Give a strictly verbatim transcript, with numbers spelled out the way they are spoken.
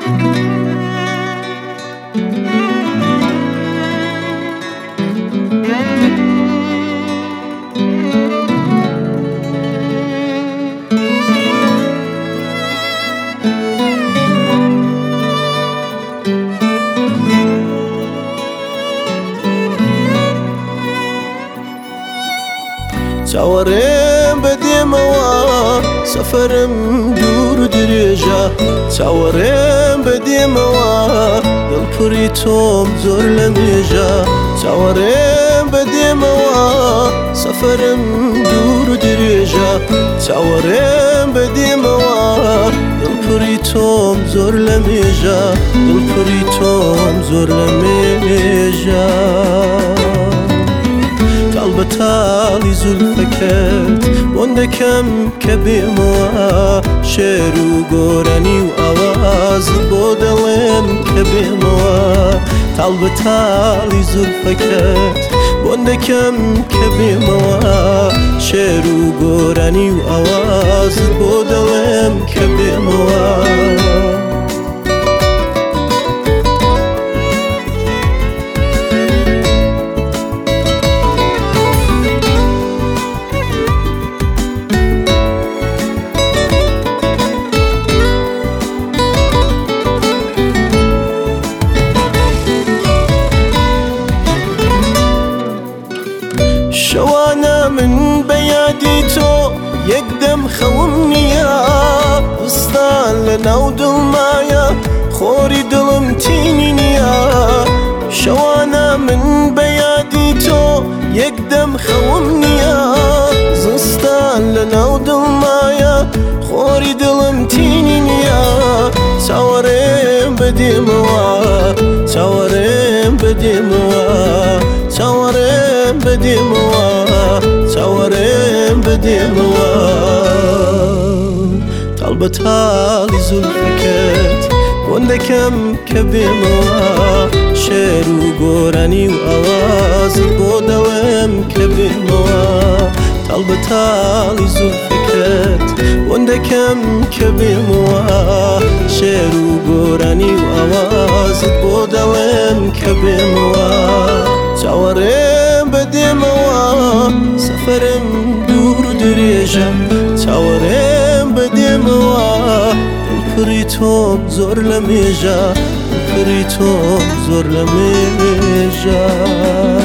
چاوەڕێم بەدێمەوە سەفەرم دوور و درێژە چاوەڕێم بەدێمەوە دڵپڕی تۆم زۆر لە مێژە چاوەڕێم بەدێمەوە سەفەرم دوور و درێژە چاوەڕێم بەدێمەوە دڵپڕی تۆم زۆر لە مێژە دڵپڕی تۆم زۆر لە مێژە تاڵبەتاڵی زولفەکەت بۆن دەکەم کە بێمەوە شێر و گۆرانی و ئاوازت بۆ دەڵێم کە بێمەوە تاڵبەتاڵی زولفەکەت بۆن دەکەم کە بێمەوە شێر و گۆرانی و ئاوازت بۆ دەڵێم کە بێمەوە شەوانە من بە یادی تۆ یەکدەم خەوم نییە وستان لە ناو دڵمایە خۆری دڵم تینی نییە شەوانە من بە یادی تۆ یەکدەم خەوم نییە زستان لە ناو دڵمایە خۆری دڵم تینی نییە چاوەڕێم بەدێمەوە چاوەڕێم بەدێمەوە چاوەڕێم بەدێمەوە چاوەڕێم بەدێمەوە تاڵبەتاڵی زولفەکەت بۆن دەکەم کە بێمەوە شێر و گۆرانی و ئاوازت بۆ دەڵێم کە بێمەوە تاڵبەتاڵی زولفەکەت بۆن دەکەم کە بێمەوە شێر و گۆرانی و ئاوازت بۆ دەڵێم کە بێمەوە چاوەڕێم بەدێمەوە سەفەرم دوور و درێژە چاوەڕێم بەدێمەوە دڵپڕی تۆم زۆر لە مێژە دڵپڕی تۆم زۆر لە مێژە